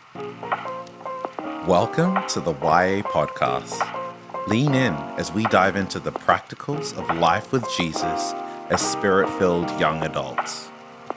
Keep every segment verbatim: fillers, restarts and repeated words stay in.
Welcome to the Y A Podcast. Lean in as we dive into the practicals of life with Jesus as spirit-filled young adults.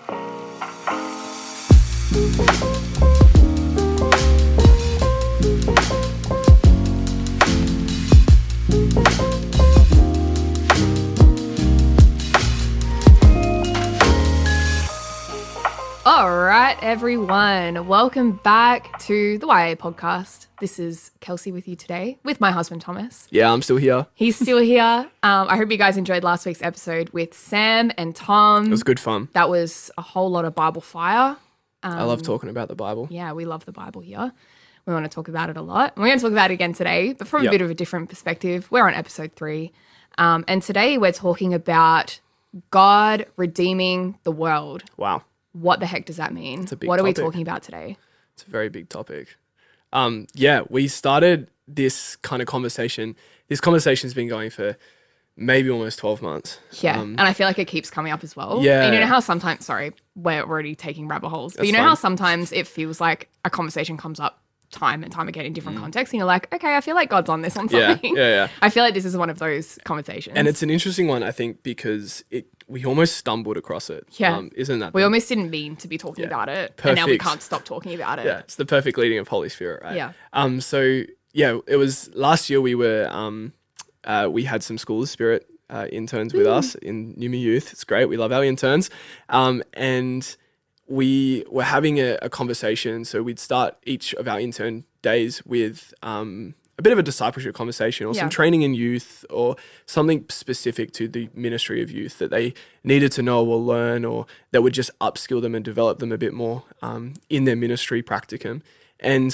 All right, everyone. Welcome back to the Y A Podcast. This is Kelsey with you today with my husband, Thomas. Yeah, I'm still here. He's still here. Um, I hope you guys enjoyed last week's episode with Sam and Tom. It was good fun. That was a whole lot of Bible fire. Um, I love talking about the Bible. Yeah, we love the Bible here. We want to talk about it a lot. We're going to talk about it again today, but from Yep. a bit of a different perspective. We're on episode three. Um, and today we're talking about God redeeming the world. Wow. What the heck does that mean? It's a big What are we topic. talking about today? It's a very big topic. Um, yeah, we started this kind of conversation. This conversation's been going for maybe almost twelve months. Yeah, Um, and I feel like it keeps coming up as well. Yeah. And you know how sometimes, sorry, we're already taking rabbit holes, but That's you know fine. how sometimes it feels like a conversation comes up time and time again in different contexts, and you're like, okay, I feel like God's on this on Mm. Yeah, something. yeah, yeah. I feel like this is one of those conversations. and it's an interesting one, I think, because it we almost stumbled across it. Yeah. Um, isn't that we the- almost didn't mean to be talking Yeah. about it, and now we Perfect. can't stop talking about it. Yeah, it's the perfect leading of Holy Spirit, right? Yeah. Um. So yeah, it was last year. We were um, uh, we had some School of Spirit uh, interns with us in Numa Youth. It's great. We love our interns. Um, and we were having a, a conversation. So we'd start each of our intern days with um a bit of a discipleship conversation or Yeah. some training in youth or something specific to the ministry of youth that they needed to know or learn or that would just upskill them and develop them a bit more um, in their ministry practicum. And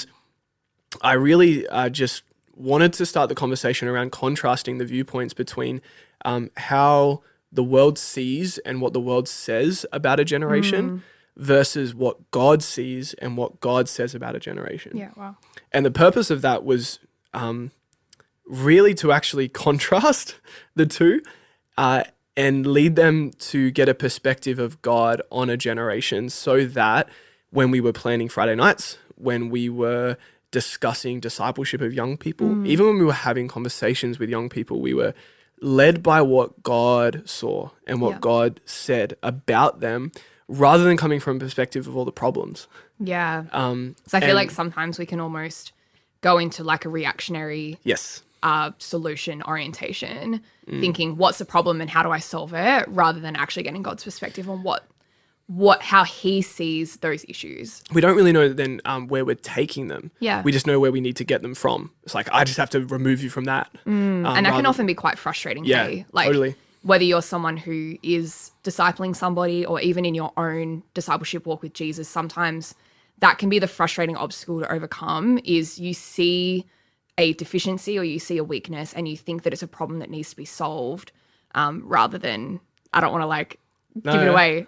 I really uh, just wanted to start the conversation around contrasting the viewpoints between um, how the world sees and what the world says about a generation versus what God sees and what God says about a generation. Yeah, wow. And the purpose of that was um, really to actually contrast the two uh, and lead them to get a perspective of God on a generation so that when we were planning Friday nights, when we were discussing discipleship of young people, even when we were having conversations with young people, we were led by what God saw and what Yeah. God said about them rather than coming from a perspective of all the problems. Yeah. Um, So I feel and- like sometimes we can almost go into like a reactionary Yes. uh, solution orientation, Mm. thinking what's the problem and how do I solve it, rather than actually getting God's perspective on what, what, how He sees those issues. We don't really know then um, where we're taking them. Yeah. We just know where we need to get them from. It's like, I just have to remove you from that. Um, and that can rather- often be quite frustrating. Yeah, hey? Like totally. whether you're someone who is discipling somebody or even in your own discipleship walk with Jesus, sometimes that can be the frustrating obstacle to overcome. Is you see a deficiency or you see a weakness and you think that it's a problem that needs to be solved, um, rather than, I don't want to like No, give it no. away,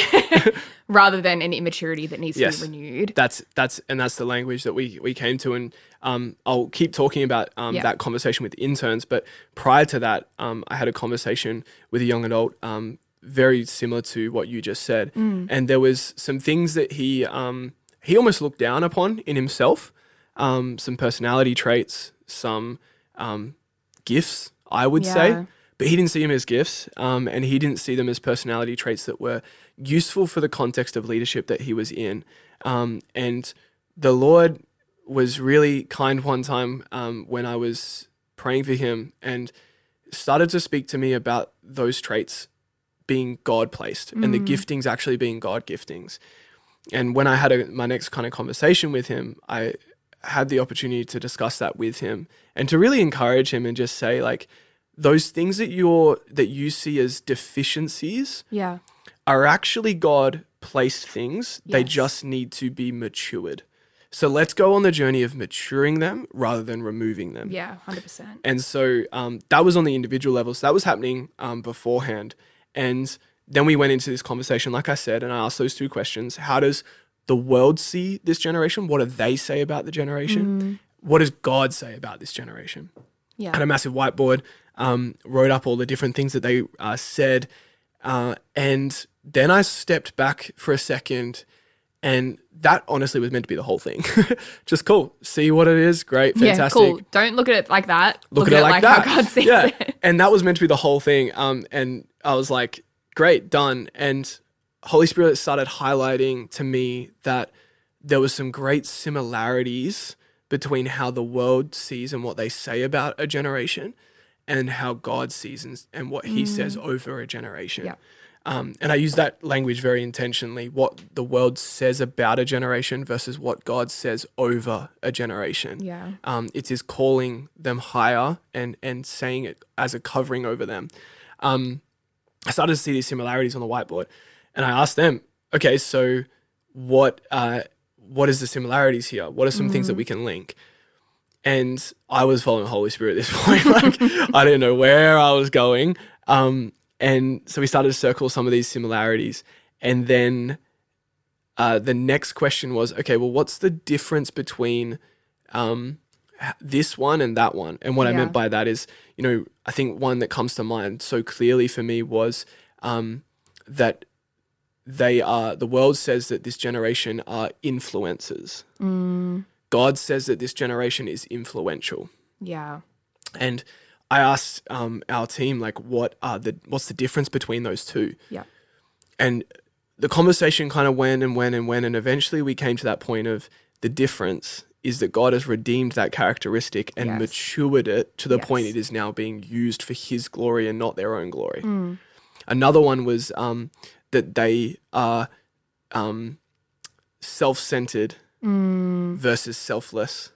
rather than an immaturity that needs Yes. to be renewed. That's that's and that's the language that we we came to, and um, I'll keep talking about um, Yeah. that conversation with interns. But prior to that, um, I had a conversation with a young adult, um, very similar to what you just said, Mm. and there was some things that he um, he almost looked down upon in himself, um, some personality traits, some um, gifts, I would Yeah. say. But he didn't see them as gifts, um, and he didn't see them as personality traits that were useful for the context of leadership that he was in. Um, and the Lord was really kind one time um, when I was praying for him and started to speak to me about those traits being God-placed and the giftings actually being God giftings. And when I had a, my next kind of conversation with him, I had the opportunity to discuss that with him and to really encourage him and just say, like, those things that you're that you see as deficiencies Yeah. are actually God placed things. They Yes. just need to be matured. So let's go on the journey of maturing them rather than removing them. Yeah. one hundred percent. And so um, that was on the individual level. So that was happening um, beforehand. And then we went into this conversation, like I said, and I asked those two questions. How does the world see this generation? What do they say about the generation? What does God say about this generation? Yeah. Had a massive whiteboard, um, wrote up all the different things that they uh, said. Uh, and then I stepped back for a second And that honestly was meant to be the whole thing. Just cool. See what it is. Great. Fantastic. Yeah, cool. Don't look at it like that. Look, look at, at it like, like that. How God sees yeah. it. And that was meant to be the whole thing. Um, and I was like, great, done. And Holy Spirit started highlighting to me that there was some great similarities between how the world sees and what they say about a generation and how God sees and, and what he mm. says over a generation. Yeah. Um, and I use that language very intentionally, what the world says about a generation versus what God says over a generation. Yeah. Um, it is calling them higher and, and saying it as a covering over them. Um, I started to see these similarities on the whiteboard, and I asked them, okay, so what uh, what is the similarities here? What are some mm. things that we can link? And I was following the Holy Spirit at this point. Like, I didn't know where I was going. Um, and so we started to circle some of these similarities. And then uh, the next question was, okay, well, what's the difference between um, this one and that one? And what yeah. I meant by that is, you know, I think one that comes to mind so clearly for me was um, that they are, the world says that this generation are influencers. Mm. God says that this generation is influential. Yeah. And I asked um, our team, like, what are the what's the difference between those two? Yeah. And the conversation kind of went and went and went, and eventually we came to that point of the difference is that God has redeemed that characteristic and yes. matured it to the yes. point it is now being used for his glory and not their own glory. Mm. Another one was um, that they are um, self-centered mm. versus selfless.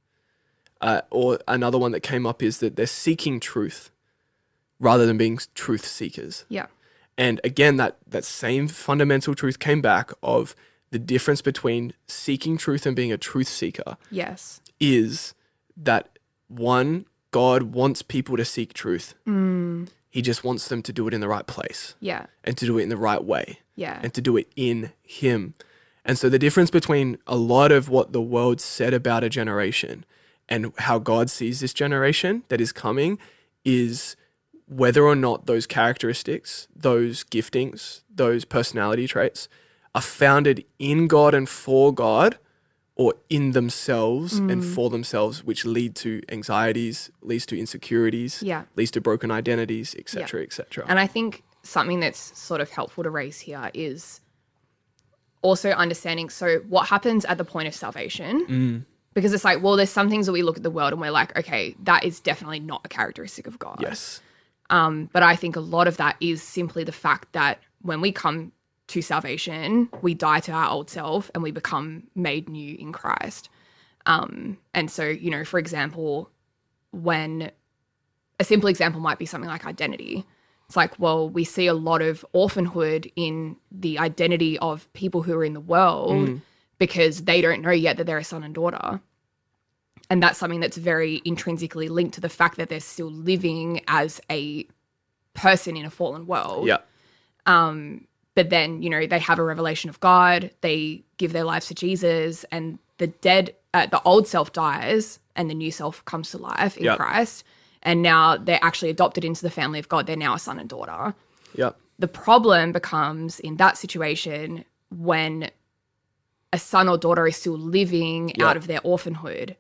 Uh, or another one that came up is that they're seeking truth rather than being truth seekers. Yeah. And again, that that same fundamental truth came back of the difference between seeking truth and being a truth seeker. Yes. Is that one, God wants people to seek truth. Mm. He just wants them to do it in the right place. Yeah. And to do it in the right way. Yeah. And to do it in him. And so the difference between a lot of what the world said about a generation and how God sees this generation that is coming is whether or not those characteristics, those giftings, those personality traits are founded in God and for God or in themselves mm. and for themselves, which lead to anxieties, leads to insecurities, yeah. leads to broken identities, et cetera, yeah. et cetera. And I think something that's sort of helpful to raise here is also understanding, so what happens at the point of salvation? Mm. Because it's like, well, there's some things that we look at the world and we're like, okay, that is definitely not a characteristic of God. Yes. Um, but I think a lot of that is simply the fact that when we come to salvation, we die to our old self and we become made new in Christ. Um, and so, you know, for example, when a simple example might be something like identity. It's like, well, we see a lot of orphanhood in the identity of people who are in the world mm. because they don't know yet that they're a son and daughter. And that's something that's very intrinsically linked to the fact that they're still living as a person in a fallen world. Yeah. Um, but then, you know, they have a revelation of God, they give their lives to Jesus, and the dead, uh, the old self dies and the new self comes to life in yep. Christ. And now they're actually adopted into the family of God. They're now a son and daughter. Yep. The problem becomes in that situation when a son or daughter is still living yep. out of their orphanhood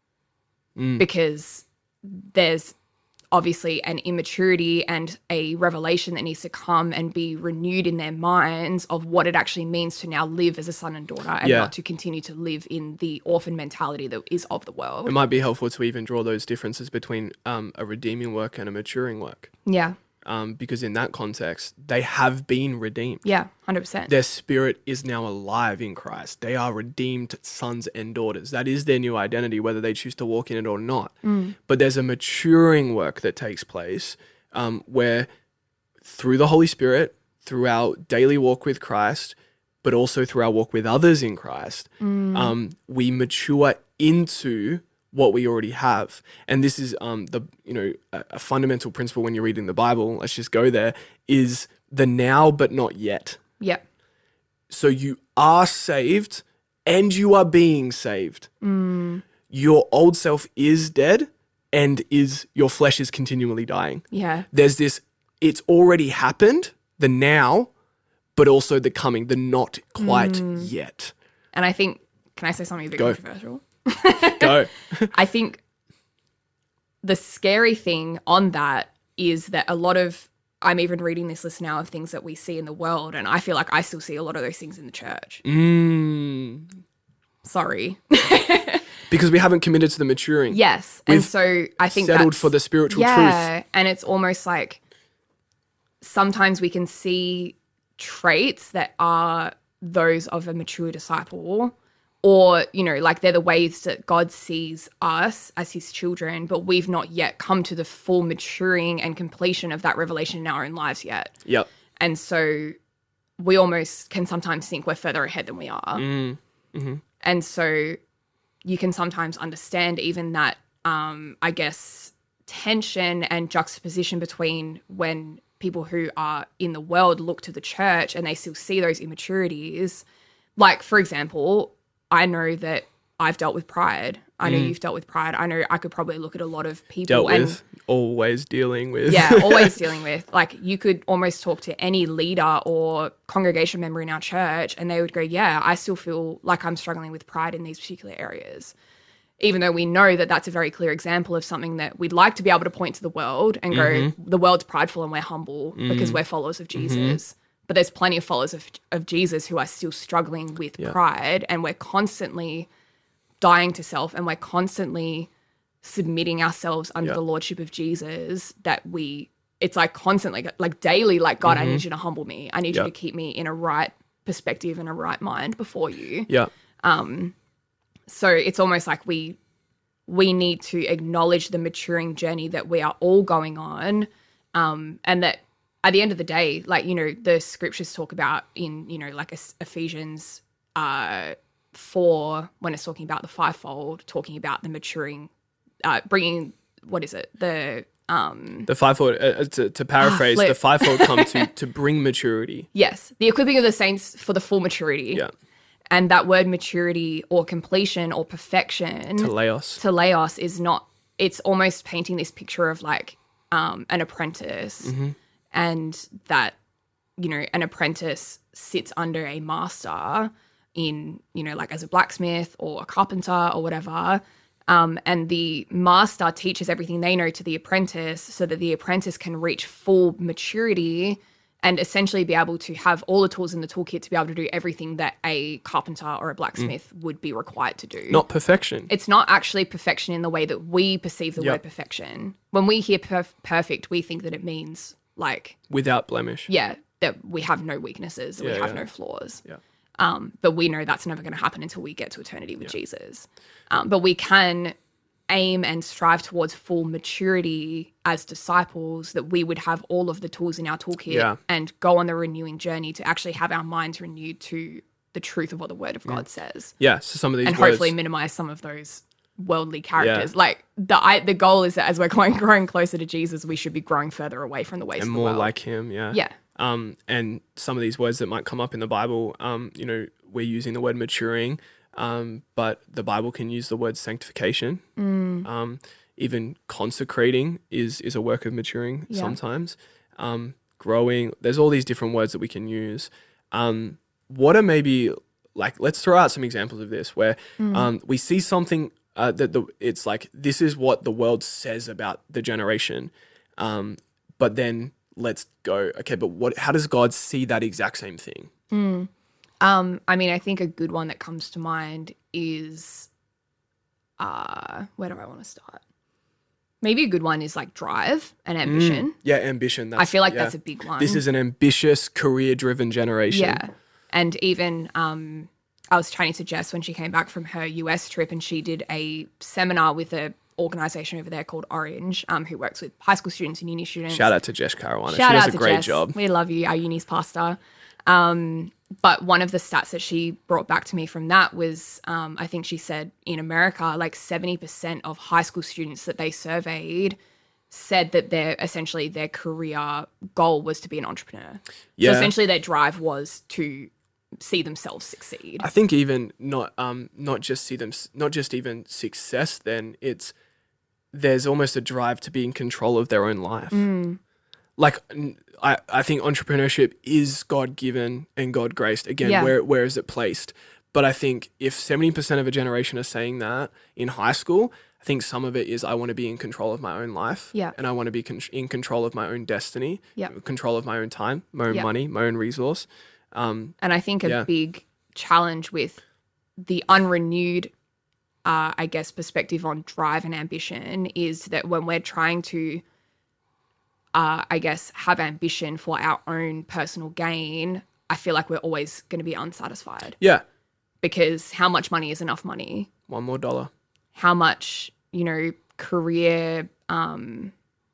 mm. because there's obviously an immaturity and a revelation that needs to come and be renewed in their minds of what it actually means to now live as a son and daughter and yeah. not to continue to live in the orphan mentality that is of the world. It might be helpful to even draw those differences between um, a redeeming work and a maturing work. Yeah. Um, because in that context, they have been redeemed. Yeah, one hundred percent. Their spirit is now alive in Christ. They are redeemed sons and daughters. That is their new identity, whether they choose to walk in it or not. Mm. But there's a maturing work that takes place um, where through the Holy Spirit, through our daily walk with Christ, but also through our walk with others in Christ, mm. um, we mature into what we already have. And this is um, the you know a, a fundamental principle when you're reading the Bible, let's just go there, is the now but not yet. Yep. So you are saved and you are being saved. Mm. Your old self is dead and is your flesh is continually dying. Yeah. There's this, it's already happened, the now, but also the coming, the not quite mm. yet. And I think, can I say something a bit Go. controversial? Go. I think the scary thing on that is that a lot of, I'm even reading this list now of things that we see in the world, and I feel like I still see a lot of those things in the church. Mm. Sorry. Because we haven't committed to the maturing. Yes. And We've so I think settled that's, for the spiritual yeah, truth. and it's almost like sometimes we can see traits that are those of a mature disciple, or, you know, like they're the ways that God sees us as his children, but we've not yet come to the full maturing and completion of that revelation in our own lives yet. Yep. And so we almost can sometimes think we're further ahead than we are. Mm. Mm-hmm. And so you can sometimes understand even that, um, I guess, tension and juxtaposition between when people who are in the world look to the church and they still see those immaturities. Like, for example, I know that I've dealt with pride. I know Mm. you've dealt with pride. I know I could probably look at a lot of people. Dealt and with, always dealing with. yeah, always dealing with. Like, you could almost talk to any leader or congregation member in our church and they would go, yeah, I still feel like I'm struggling with pride in these particular areas. Even though we know that that's a very clear example of something that we'd like to be able to point to the world and go, Mm-hmm. the world's prideful and we're humble Mm. because we're followers of Jesus. But there's plenty of followers of, of Jesus who are still struggling with Yeah. pride, and we're constantly dying to self and we're constantly submitting ourselves under Yeah. the lordship of Jesus, that we, it's like constantly, like daily, like, God, I need you to humble me. I need Yeah. you to keep me in a right perspective and a right mind before you. Yeah. So it's almost like we we need to acknowledge the maturing journey that we are all going on, um, and that at the end of the day, like, you know, the scriptures talk about in, you know, like Ephesians uh, four, when it's talking about the fivefold, talking about the maturing, uh, bringing, what is it, the um, The fivefold, uh, to, to paraphrase, flip. the fivefold come to, to bring maturity. yes, the equipping of the saints for the full maturity. Yeah. And that word maturity or completion or perfection, Teleos. teleos, is not, it's almost painting this picture of like um, an apprentice, and that, you know, an apprentice sits under a master in, you know, like as a blacksmith or a carpenter or whatever. Um, and the master teaches everything they know to the apprentice so that the apprentice can reach full maturity and essentially be able to have all the tools in the toolkit to be able to do everything that a carpenter or a blacksmith would be required to do. Not perfection. It's not actually perfection in the way that we perceive the Yep. word perfection. When we hear perf- perfect, we think that it means like, Without blemish. yeah, that we have no weaknesses, that we Yeah, have yeah. no flaws. Yeah. Um, but we know that's never going to happen until we get to eternity with Jesus. Um, but we can aim and strive towards full maturity as disciples, that we would have all of the tools in our toolkit Yeah. and go on the renewing journey to actually have our minds renewed to the truth of what the word of God says, Yeah. So some of these and words. hopefully minimize some of those worldly characters. Like the I, the goal is that as we're going growing closer to Jesus, we should be growing further away from the ways and of the more world. like him. Yeah. yeah, Um, and some of these words that might come up in the Bible, um, you know, we're using the word maturing, um, but the Bible can use the word sanctification. Mm. Um, even consecrating is is a work of maturing Yeah. sometimes. Um, growing, there's all these different words that we can use. Um, what are maybe like? Let's throw out some examples of this where Mm. um, we see something uh, that the it's like this is what the world says about the generation, um, but then let's go, okay, but what? How does God see that exact same thing? Um, I mean, I think a good one that comes to mind is, uh, where do I want to start? Maybe a good one is like drive and ambition. Yeah, ambition. That's, I feel like yeah. that's a big one. This is an ambitious, career-driven generation. Yeah. And even um, I was chatting to Jess when she came back from her U S trip, and she did a seminar with a organization over there called Orange, um, who works with high school students and uni students. Shout out to Jess Caruana. Shout she does out a to great Jess. job. We love you, our uni's pastor. Um, but one of the stats that she brought back to me from that was, um, I think she said in America, like seventy percent of high school students that they surveyed said that their essentially their career goal was to be an entrepreneur. Yeah. So essentially their drive was to see themselves succeed. I think even not um not just see them not just even success. Then it's there's almost a drive to be in control of their own life. Mm. Like n- I, I think entrepreneurship is God given and God graced. Again, Yeah. where where is it placed? But I think if seventy percent of a generation are saying that in high school, I think some of it is I want to be in control of my own life. Yeah. And I want to be con- in control of my own destiny, Yeah. control of my own time, my own Yeah. money, my own resource. Um, And I think a Yeah. big challenge with the unrenewed, uh, I guess, perspective on drive and ambition is that when we're trying to, uh, I guess, have ambition for our own personal gain, I feel like we're always going to be unsatisfied yeah. because how much money is enough money? One more dollar. How much, you know, career, um,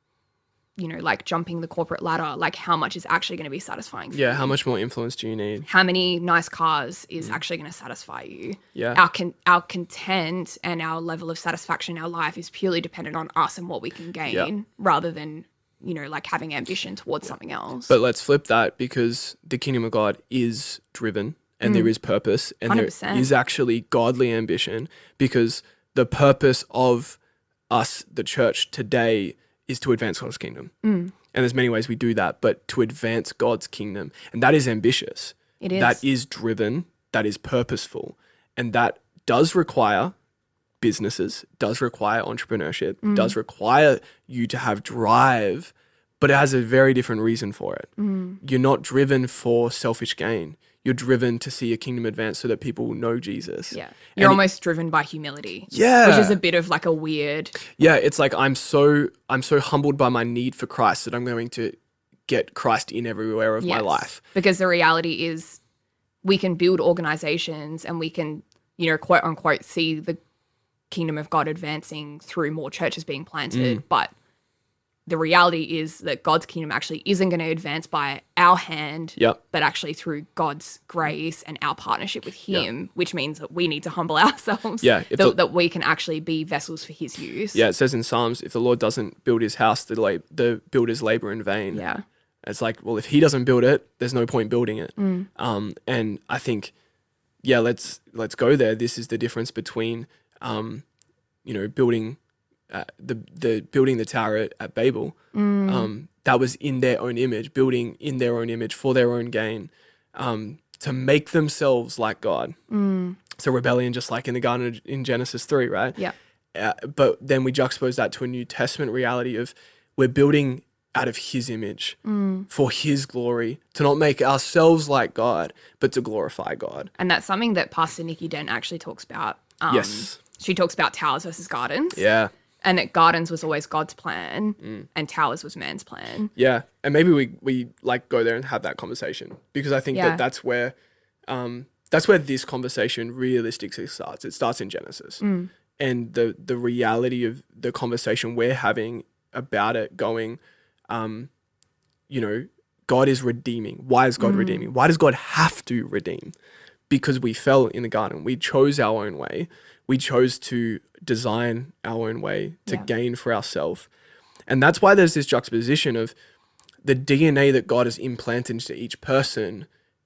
you know, like jumping the corporate ladder, like how much is actually going to be satisfying for Yeah. you? How much more influence do you need? How many nice cars is actually going to satisfy you? Yeah. Our con- our content and our level of satisfaction in our life is purely dependent on us and what we can gain Yeah. rather than, you know, like having ambition towards something else. But let's flip that because the kingdom of God is driven and there is purpose and one hundred percent. there is actually godly ambition because the purpose of us, the church today, is to advance God's kingdom. Mm. And there's many ways we do that, but to advance God's kingdom. And that is ambitious. It is. That is driven. That is purposeful. And that does require businesses, does require entrepreneurship, Mm. does require you to have drive, but it has a very different reason for it. Mm. You're not driven for selfish gain. You're driven to see a kingdom advance so that people will know Jesus. Yeah. You're And- almost driven by humility. Yeah. Which is a bit of like a weird, Yeah, it's like I'm so I'm so humbled by my need for Christ that I'm going to get Christ in everywhere of my yes. life. Because the reality is we can build organizations and we can, you know, quote unquote, see the kingdom of God advancing through more churches being planted. Mm. But the reality is that God's kingdom actually isn't going to advance by our hand, Yep. but actually through God's grace and our partnership with Him, which means that we need to humble ourselves, Yeah, if that, the- that we can actually be vessels for His use. Yeah, it says in Psalms, if the Lord doesn't build his house, the lab- the builders labor in vain. Yeah. It's like, well, if he doesn't build it, there's no point building it. Mm. Um, and I think, yeah, let's let's go there. This is the difference between, um, you know, building uh, the the building the tower at, at Babel. Mm. Um, that was in their own image, building in their own image for their own gain, um, to make themselves like God. Mm. So rebellion, just like in the garden in Genesis three, right? Yeah. Uh, but then we juxtapose that to a New Testament reality of we're building out of his image Mm. for his glory, to not make ourselves like God, but to glorify God. And that's something that Pastor Nikki Dent actually talks about. Um, Yes. She talks about towers versus gardens. Yeah. And that gardens was always God's plan Mm. and towers was man's plan. Yeah. And maybe we, we like go there and have that conversation because I think Yeah. that that's where, um, that's where this conversation realistically starts. It starts in Genesis. Mm. And the, the reality of the conversation we're having about it going, um, you know, God is redeeming. Why is God Mm. redeeming? Why does God have to redeem? Because we fell in the garden. We chose our own way. We chose to design our own way to Yeah. gain for ourselves. And that's why there's this juxtaposition of the D N A that God has implanted into each person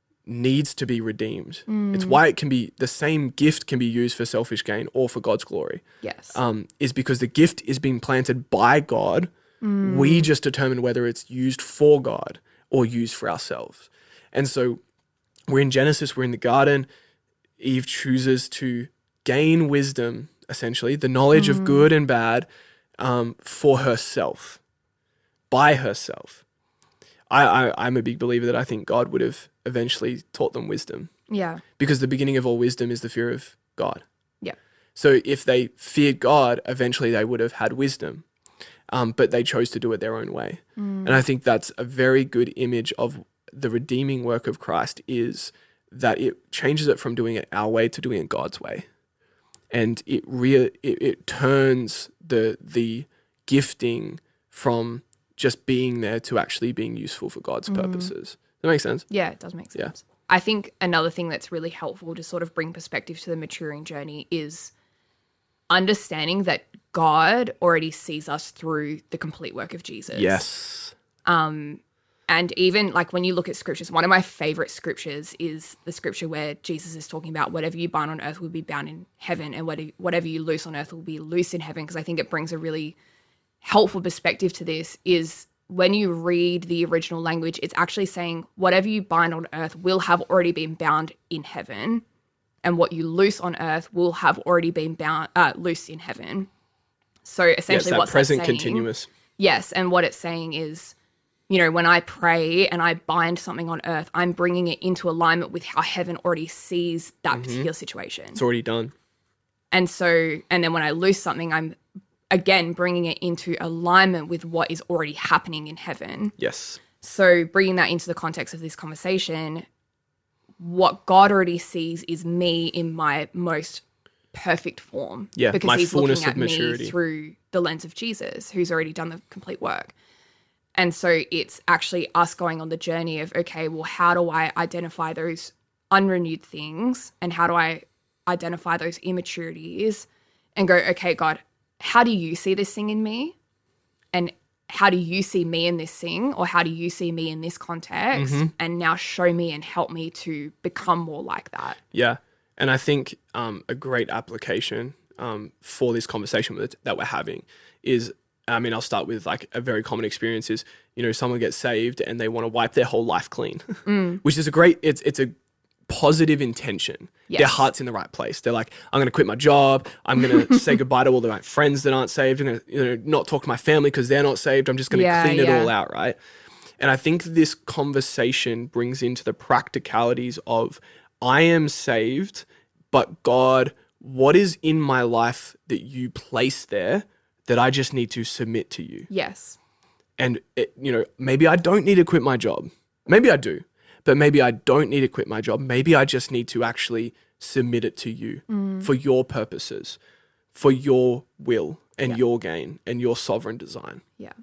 needs to be redeemed. Mm. It's why it can be the same gift can be used for selfish gain or for God's glory. Yes. Um, is because the gift is being planted by God. Mm. We just determine whether it's used for God or used for ourselves. And so we're in Genesis, we're in the garden. Eve chooses to gain wisdom, essentially, the knowledge of good and bad, um, for herself, by herself. I, I, I'm a big believer that I think God would have eventually taught them wisdom yeah. because the beginning of all wisdom is the fear of God. Yeah. So if they feared God, eventually they would have had wisdom. Um, but they chose to do it their own way. Mm. And I think that's a very good image of the redeeming work of Christ is that it changes it from doing it our way to doing it God's way. And it re- it, it turns the the gifting from just being there to actually being useful for God's Mm. purposes. Does that make sense? Yeah, it does make Yeah. sense. I think another thing that's really helpful to sort of bring perspective to the maturing journey is understanding that God already sees us through the complete work of Jesus. Yes. Um, and even like when you look at scriptures, one of my favorite scriptures is the scripture where Jesus is talking about whatever you bind on earth will be bound in heaven and whatever, whatever you loose on earth will be loose in heaven. Because I think it brings a really helpful perspective to this is when you read the original language, it's actually saying whatever you bind on earth will have already been bound in heaven. and what you loose on earth will have already been bound, uh, loosed in heaven. So essentially, yes, that what's present that saying? continuous. Yes, and what it's saying is, you know, when I pray and I bind something on earth, I'm bringing it into alignment with how heaven already sees that mm-hmm. particular situation. It's already done. And so, and then when I loose something, I'm again bringing it into alignment with what is already happening in heaven. Yes. So bringing that into the context of this conversation, what God already sees is me in my most perfect form. Yeah, because my he's fullness looking at of maturity. me through the lens of Jesus, who's already done the complete work. And so it's actually us going on the journey of, okay, well, how do I identify those unrenewed things and how do I identify those immaturities and go, okay, God, how do you see this thing in me? And how do you see me in this thing? Or how do you see me in this context? Mm-hmm. And now show me and help me to become more like that. Yeah. And I think um, a great application um, for this conversation with, that we're having is, I mean, I'll start with like a very common experience is, you know, someone gets saved and they want to wipe their whole life clean, mm. which is a great, it's it's a positive intention. Yes. Their heart's in the right place. They're like, I'm going to quit my job. I'm going to say goodbye to all the my friends that aren't saved. I'm going to, you know, not talk to my family because they're not saved. I'm just going to yeah, clean it yeah. all out, right? And I think this conversation brings into the practicalities of, I am saved, but God, what is in my life that you place there that I just need to submit to you? Yes. And, it, you know, maybe I don't need to quit my job. Maybe I do. But maybe I don't need to quit my job. Maybe I just need to actually submit it to you mm. for your purposes, for your will and yeah. your gain and your sovereign design. Yeah.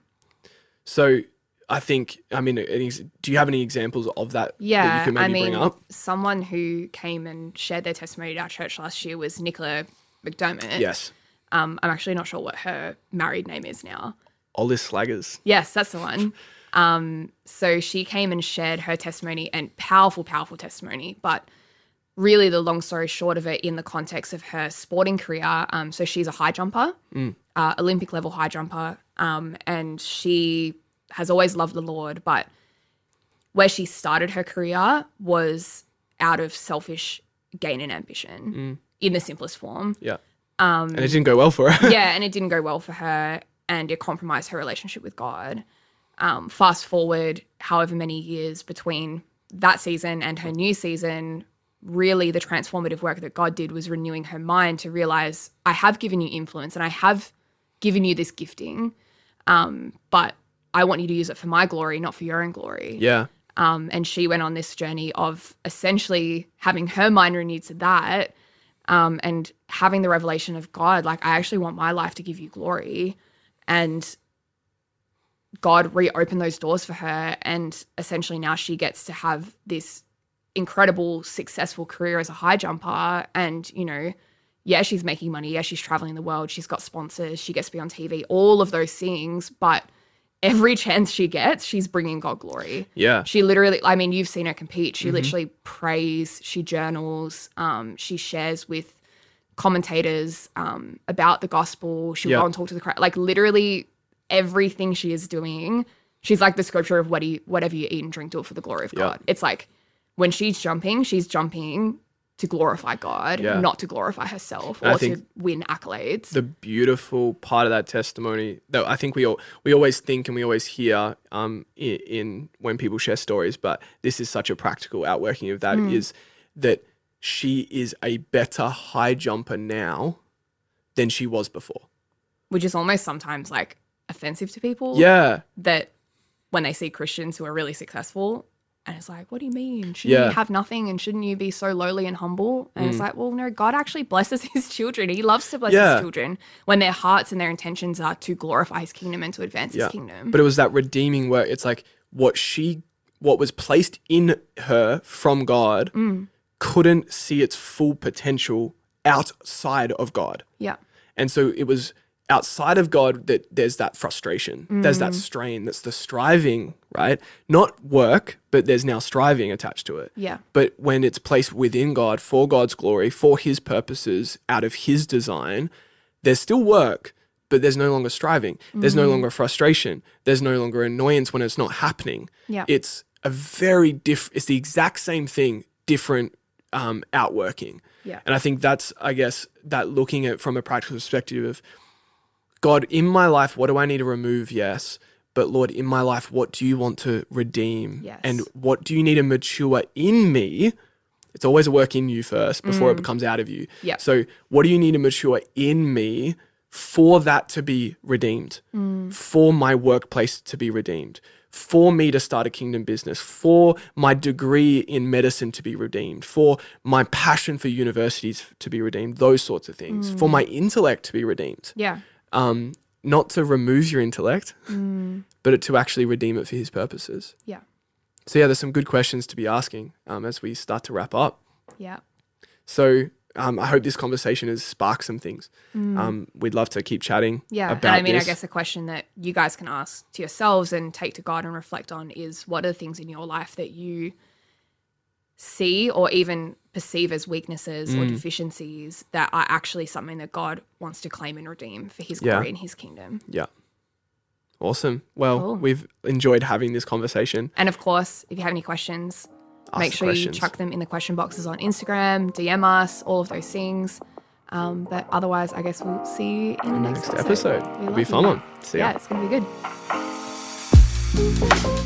So I think, I mean, do you have any examples of that yeah, that you can maybe I mean, bring up? Someone who came and shared their testimony at our church last year was Nicola McDermott. Yes. Um, I'm actually not sure what her married name is now. Olis Slaggers. Yes, that's the one. Um, so she came and shared her testimony, and powerful, powerful testimony. But really the long story short of it in the context of her sporting career, um, so she's a high jumper, mm. uh, Olympic level high jumper, um, and she has always loved the Lord. But where she started her career was out of selfish gain and ambition mm. in the simplest form. Yeah. Um, and it didn't go well for her. yeah, and it didn't go well for her, and it compromised her relationship with God. Um, fast forward however many years between that season and her new season, really the transformative work that God did was renewing her mind to realize, I have given you influence and I have given you this gifting, um, but I want you to use it for my glory, not for your own glory. Yeah. Um, and she went on this journey of essentially having her mind renewed to that um, and having the revelation of God, like, I actually want my life to give you glory. And God reopened those doors for her, and essentially now she gets to have this incredible, successful career as a high jumper. And, you know, yeah, she's making money. Yeah, she's traveling the world. She's got sponsors. She gets to be on T V, all of those things. But every chance she gets, she's bringing God glory. Yeah. She literally, I mean, you've seen her compete. She mm-hmm. literally prays, she journals, um, she shares with commentators um, about the gospel. She'll yep. go and talk to the crowd. Like, literally everything she is doing, she's like the scripture of what you, whatever you eat and drink, do it for the glory of yep. God. It's like when she's jumping, she's jumping to glorify God, yeah. not to glorify herself and or to win accolades. The beautiful part of that testimony that I think we all, we always think and we always hear um, in, in when people share stories, but this is such a practical outworking of that mm. is that she is a better high jumper now than she was before. Which is almost sometimes like offensive to people. Yeah. That when they see Christians who are really successful, and it's like, what do you mean? Shouldn't yeah. you have nothing and shouldn't you be so lowly and humble? And mm. it's like, well, no, God actually blesses his children. He loves to bless yeah. his children when their hearts and their intentions are to glorify his kingdom and to advance yeah. his kingdom. But it was that redeeming work. It's like what she, what was placed in her from God mm. couldn't see its full potential outside of God. Yeah. And so it was outside of God that there's that frustration, mm. there's that strain, that's the striving, right? Not work, but there's now striving attached to it. Yeah. But when it's placed within God, for God's glory, for his purposes, out of his design, there's still work, but there's no longer striving. Mm. There's no longer frustration. There's no longer annoyance when it's not happening. Yeah. It's a very diff. It's the exact same thing, different um, outworking. Yeah. And I think that's, I guess, that looking at from a practical perspective of, God, in my life, what do I need to remove? Yes. But Lord, in my life, what do you want to redeem? Yes. And what do you need to mature in me? It's always a work in you first before Mm. it comes out of you. Yeah. So what do you need to mature in me for that to be redeemed, Mm. for my workplace to be redeemed, for me to start a kingdom business, for my degree in medicine to be redeemed, for my passion for universities to be redeemed, those sorts of things, Mm. for my intellect to be redeemed. Yeah. Um, not to remove your intellect, Mm. but to actually redeem it for his purposes. Yeah. So yeah, there's some good questions to be asking um, as we start to wrap up. Yeah. So um, I hope this conversation has sparked some things. Um, we'd love to keep chatting Yeah. about And I mean, this. I guess a question that you guys can ask to yourselves and take to God and reflect on is, what are the things in your life that you see or even perceive as weaknesses or Mm. deficiencies that are actually something that God wants to claim and redeem for his Yeah. glory and his kingdom? Yeah. Awesome. Well, Cool. we've enjoyed having this conversation. And of course, if you have any questions, Ask make the sure questions. you chuck them in the question boxes on Instagram, D M us, all of those things. Um, but otherwise, I guess we'll see you in the In the next, next episode. We It'll love be a fun you. one. See ya. Yeah, it's going to be good.